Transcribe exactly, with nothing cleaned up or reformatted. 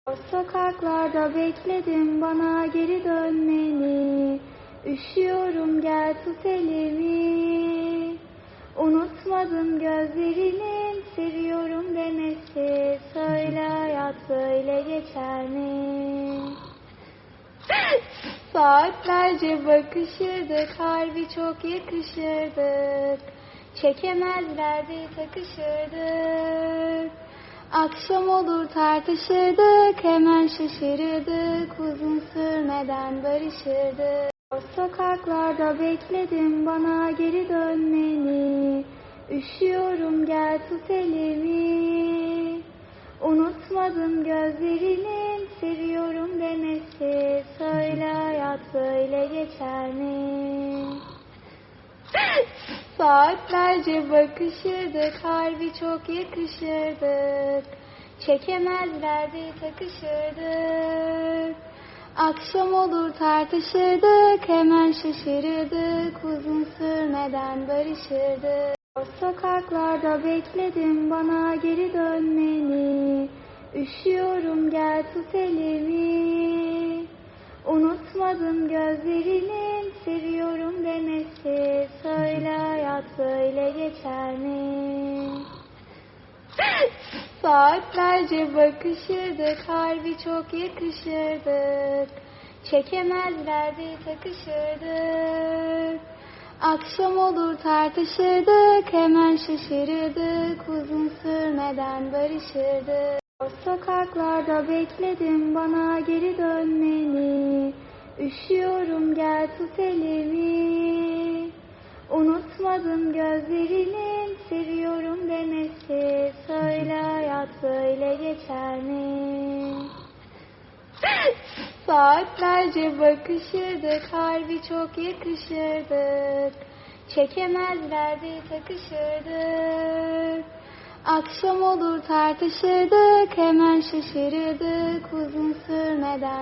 O sokaklarda bekledim bana geri dönmeni. Üşüyorum gel tut elimi. Unutmadım gözlerinin seviyorum demesi. Söyle hayat böyle geçer mi? Saatlerce bakışırdık, harbi çok yakışırdık. Çekemezlerdi takışırdık. Akşam olur tartışırdık, hemen şaşırırdık. Uzun sürmeden barışırdık. O sokaklarda bekledim bana geri dönmeni. Üşüyorum gel tut elimi. Unutmadım gözlerinin seviyorum demesi. Söyle hayat böyle geçer mi? Saatlerce bakışırdık, harbi çok yakışırdık. Çekemezlerdi takışırdık. Akşam olur tartışırdık, hemen şaşırırdık. Uzun sürmeden barışırdık. O sokaklarda bekledim bana geri dönmeni. Üşüyorum gel tut elimi. Unutmadım gözlerinin seviyorum demesi. Söyle hayat böyle geçer mi? Saatlerce bakışırdık, harbi çok yakışırdık. Çekemezlerdi takışırdık. Akşam olur tartışırdık, hemen şaşırırdık. Uzun sürmeden barışırdık. O sokaklarda bekledim bana geri dönmeni. Üşüyorum gel tut elimi. Unutmadım gözlerinin seviyorum demesi. Söyle hayat böyle geçer mi? Saatlerce bakışırdık, harbi çok yakışırdık. Çekemezlerdi takışırdık. Akşam olur tartışırdık, hemen şaşırırdık. Uzun sürmeden